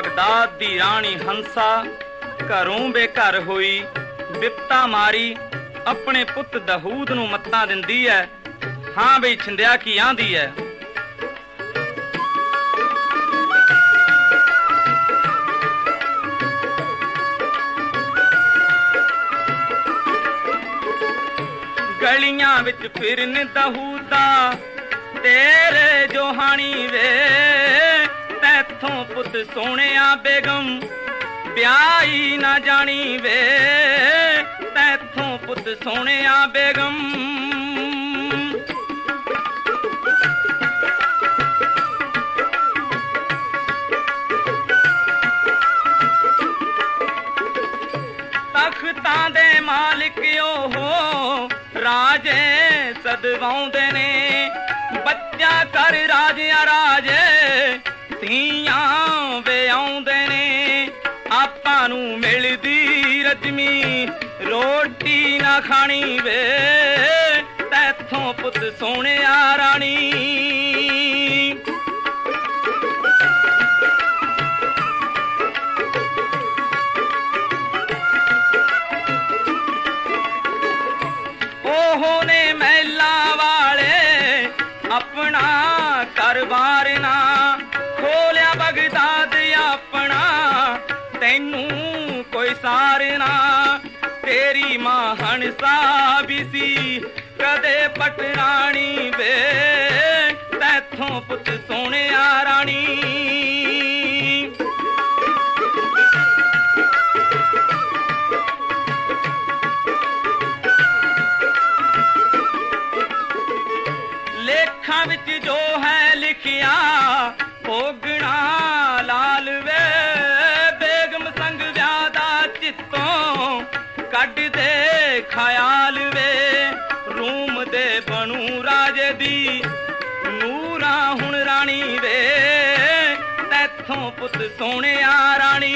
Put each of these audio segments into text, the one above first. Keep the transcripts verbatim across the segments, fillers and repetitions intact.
Baghdad दी राणी हंसा घरों बेघर होई, बिपता मारी अपने पुत दहूद नूं मत्तां दिंदी है। हां बई छिंदिया की आंदी है। गलियां विच फिरन दहूदा तेरे जोहानी वे, तैथों पुत सोहणिया बेगम ब्याही ना जानी वे, तैथों पुत सोहणिया बेगम। तख्तां दे मालिक ओहो राजे सदवाउंदे ने, बच्चा कर राजिया राजे धीआं वे आउंदे ने। आपां नूं मिलदी रजमी रोटी ना खानी वे, तैथों पुत सोहणिया राणी। ओहो ने महला वाले अपना कारोबार ना खोलिया, बगदाद अपना तैनू कोई सार ना। तेरी मां हंसा भी सी कदे पटरानी वे, तैथों पुत सोहणिया राणी। लेखां विच जो है लिखिया भोगना लाल वे, बेगम संग व्यादा चित्तों कड दे खयाल वे। रूम दे बनू राजे दी नूरा हुण राणी वे, तैथों पुत सोहणिया राणी।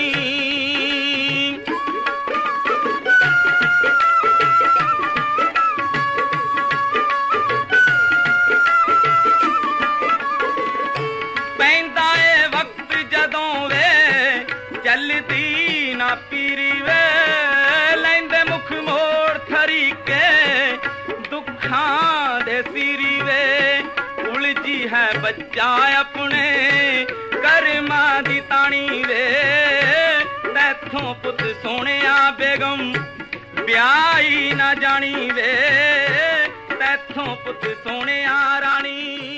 पैंदा ए वक्त जदों वे चलदी ना पीरी वे, लैंदे मुख मोड़ थरीके दुखां दे सीरी वे। उलझी है बच्चा अपने कर्मां दी ताणी वे, तैथों पुत सोहणिया बेगम ब्याही ना जानी वे, तैथों पुत सोहणिया राणी।